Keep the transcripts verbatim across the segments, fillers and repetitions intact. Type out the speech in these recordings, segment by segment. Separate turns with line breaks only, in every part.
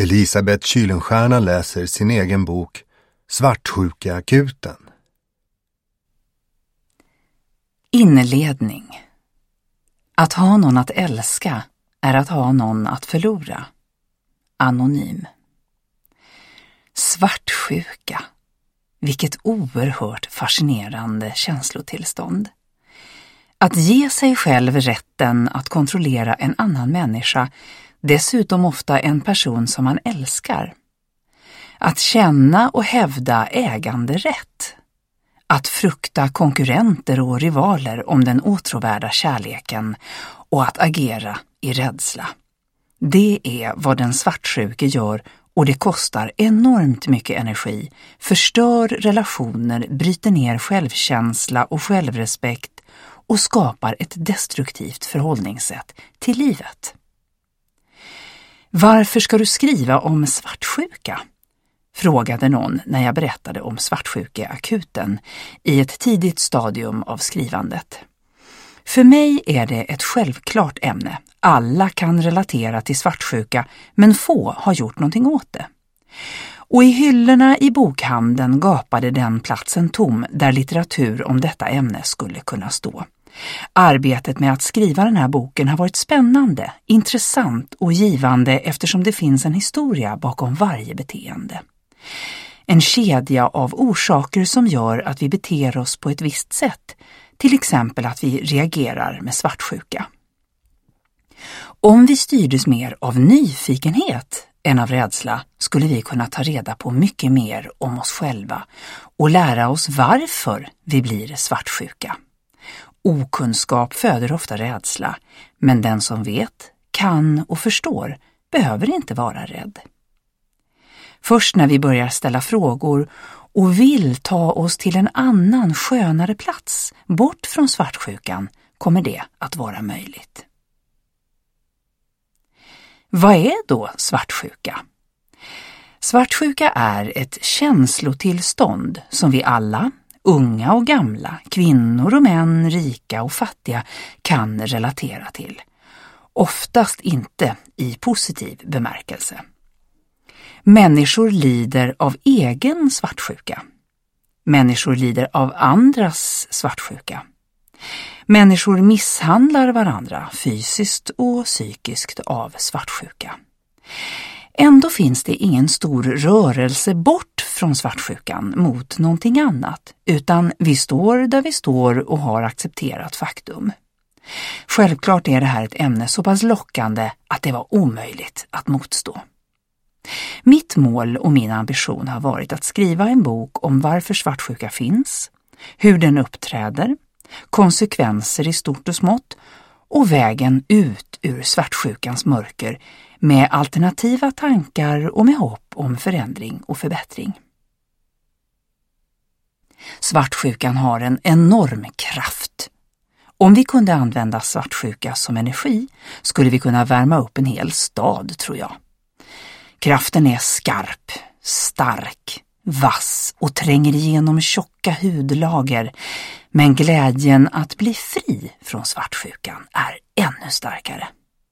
Elisabeth Kylenstierna läser sin egen bok Svartsjuka-akuten.
Inledning. Att ha någon att älska är att ha någon att förlora. Anonym. Svartsjuka. Vilket oerhört fascinerande känslotillstånd. Att ge sig själv rätten att kontrollera en annan människa, dessutom ofta en person som man älskar. Att känna och hävda äganderätt. Att frukta konkurrenter och rivaler om den åtråvärda kärleken och att agera i rädsla. Det är vad den svartsjuke gör, och det kostar enormt mycket energi, förstör relationer, bryter ner självkänsla och självrespekt och skapar ett destruktivt förhållningssätt till livet. Varför ska du skriva om svartsjuka? Frågade någon när jag berättade om svartsjukeakuten i ett tidigt stadium av skrivandet. För mig är det ett självklart ämne. Alla kan relatera till svartsjuka, men få har gjort någonting åt det. Och i hyllorna i bokhandeln gapade den platsen tom där litteratur om detta ämne skulle kunna stå. Arbetet med att skriva den här boken har varit spännande, intressant och givande eftersom det finns en historia bakom varje beteende. En kedja av orsaker som gör att vi beter oss på ett visst sätt, till exempel att vi reagerar med svartsjuka. Om vi styrdes mer av nyfikenhet än av rädsla skulle vi kunna ta reda på mycket mer om oss själva och lära oss varför vi blir svartsjuka. Okunskap föder ofta rädsla, men den som vet, kan och förstår behöver inte vara rädd. Först när vi börjar ställa frågor och vill ta oss till en annan skönare plats, bort från svartsjukan, kommer det att vara möjligt. Vad är då svartsjuka? Svartsjuka är ett känslotillstånd som vi alla, unga och gamla, kvinnor och män, rika och fattiga, kan relatera till. Oftast inte i positiv bemärkelse. Människor lider av egen svartsjuka. Människor lider av andras svartsjuka. Människor misshandlar varandra fysiskt och psykiskt av svartsjuka. Ändå finns det ingen stor rörelse bort från svartsjukan mot någonting annat, utan vi står där vi står och har accepterat faktum. Självklart är det här ett ämne så pass lockande att det var omöjligt att motstå. Mitt mål och min ambition har varit att skriva en bok om varför svartsjuka finns, hur den uppträder, konsekvenser i stort och smått och vägen ut ur svartsjukans mörker med alternativa tankar och med hopp om förändring och förbättring. Svartsjukan har en enorm kraft. Om vi kunde använda svartsjuka som energi skulle vi kunna värma upp en hel stad, tror jag. Kraften är skarp, stark, vass och tränger igenom tjocka hudlager, men glädjen att bli fri från svartsjukan är ännu starkare.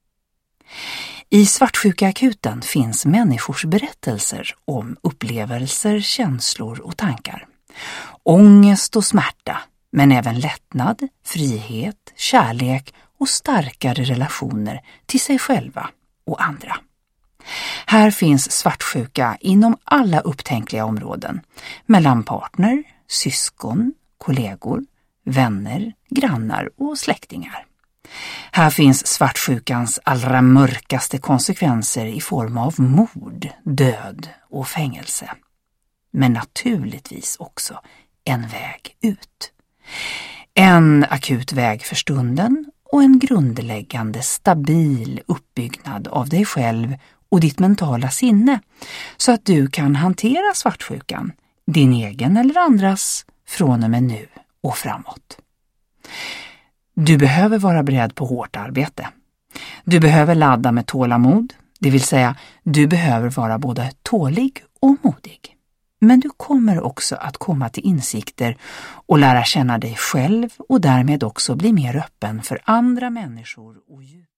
I Svartsjukaakuten finns människors berättelser om upplevelser, känslor och tankar. Ångest och smärta, men även lättnad, frihet, kärlek och starkare relationer till sig själva och andra. Här finns svartsjuka inom alla upptänkliga områden, mellan partner, syskon, kollegor, vänner, grannar och släktingar. Här finns svartsjukans allra mörkaste konsekvenser i form av mord, död och fängelse. Men naturligtvis också en väg ut. En akut väg för stunden och en grundläggande stabil uppbyggnad av dig själv och ditt mentala sinne så att du kan hantera svartsjukan, din egen eller andras, från och med nu och framåt. Du behöver vara beredd på hårt arbete. Du behöver ladda med tålamod, det vill säga du behöver vara både tålig och modig. Men du kommer också att komma till insikter och lära känna dig själv och därmed också bli mer öppen för andra människor och djur.